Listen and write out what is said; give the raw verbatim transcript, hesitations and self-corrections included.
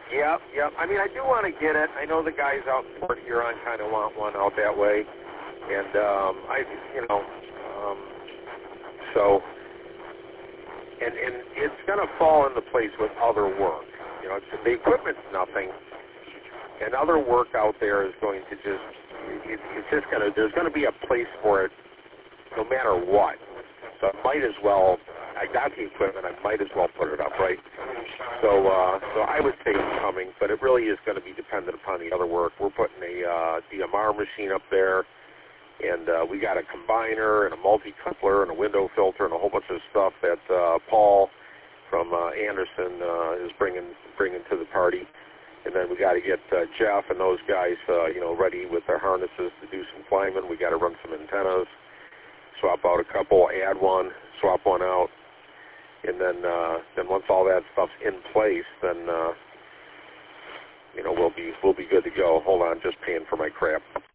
Yep, yep. I mean, I do want to get it. I know the guys out in Port Huron kind of want one out that way, and um, I, you know, um, so, and and it's going to fall into place with other work. You know, it's, the equipment's nothing, and other work out there is going to just, it, it's just going to, there's going to be a place for it, no matter what. So I might as well. I got the equipment. I might as well put it up, right? So, uh, so I would say it's coming, but it really is going to be dependent upon the other work. We're putting a uh, D M R machine up there, and uh, we got a combiner and a multi-coupler and a window filter and a whole bunch of stuff that uh, Paul from uh, Anderson uh, is bringing bringing to the party. And then we got to get uh, Jeff and those guys, uh, you know, ready with their harnesses to do some climbing. We got to run some antennas, swap out a couple, add one, swap one out. And then, uh, then once all that stuff's in place, then uh, you know we'll be we'll be good to go. Hold on, just paying for my crap.